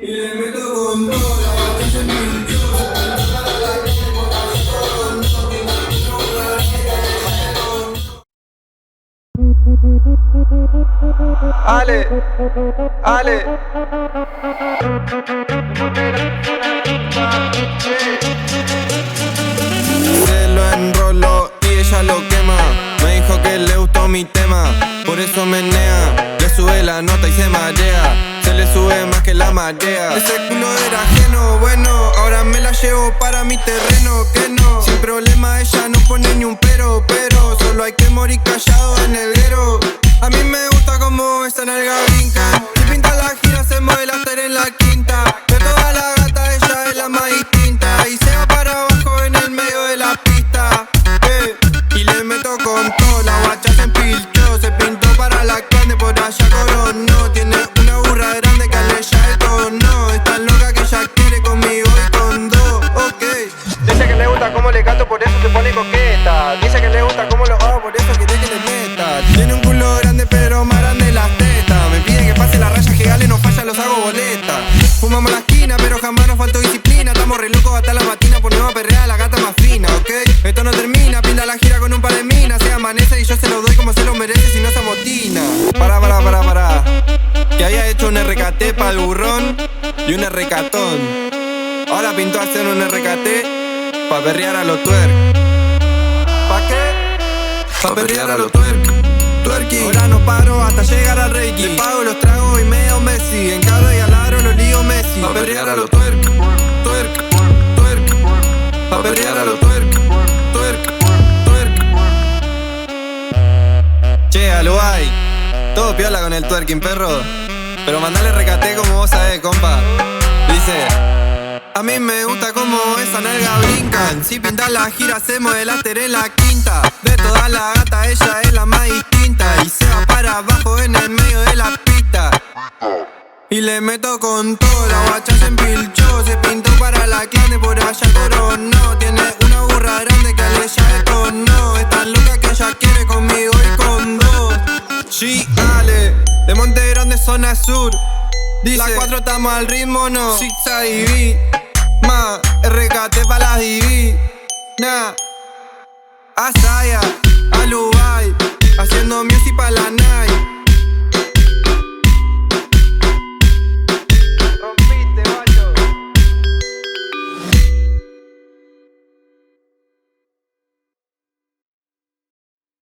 Y le meto con todo, la batalla en pinchosa. Ale, Ale. Se lo enroló y ella lo quema. Me dijo que le gustó mi tema, por eso menea. Le sube la nota y se marea. Se le sube más que la marea. Ese culo era ajeno, bueno, ahora me la llevo para mi terreno. Que no, sin problema ella no pone ni un pero. Solo hay que morir callado en el guero. A mí me gusta como esa nalga brinca. Si pinta la gira se mueve el after en la quinta. De toda la gata ella es la más distinta. Y se va para abajo en el medio de la pista. Y le meto con todo, la guacha se empilchó. Se pintó para la grande, por allá coronó. Tiene una burra grande que al ella detonó. Es tan loca que ella quiere conmigo y con dos, ok. Dice que le gusta cómo le canto, por eso se pone coqueta. Dice que le gusta cómo lo hago, por eso quiere que le meta. Tiene un culo grande pero más grande las tetas. Me pide que pase la raya, que gale, no falla, los hago boleta. Fumamos la esquina pero jamás nos faltó disciplina. Estamos re locos hasta la matina, ponemos a perrear a la gata más fina, ok. Esto no termina, pinta la gira con un par de minas. Se amanece y yo se lo doy como se lo merece, si no se amotina. Para. Que había hecho un RKT para el burrón y un RKtón. Ahora pintó a hacer un RKT pa' perrear a los twerk. ¿Pa' qué? Pa' perrear a los twerking. Ahora no paro hasta llegar al Reiki. Le pago los tragos y medio Messi. En cada y al aro los lío Messi. Pa' perrear a los twerk. Pa' perrear a los twerk. Che, Aluay, todo piola con el twerking, perro. Pero mandale recate como vos sabés, compa. Dice: a mí me gusta como esa nalga brincan. Si pinta la gira hacemos el after en la quinta. De toda la gata ella es la más distinta. Y se va para abajo en el medio de la pista. Y le meto con todo, la guacha se empilchó. Se pintó para la clan, por allá coronó. Tiene una burra grande que al ella detonó. Es tan loca que ella quiere conmigo y con dos. Sí, Ale, de Monte Grande, zona sur. Dice: las 4 estamos al ritmo, no. Zigzag y B, más RKT pa' las DV. Nah, Asaya.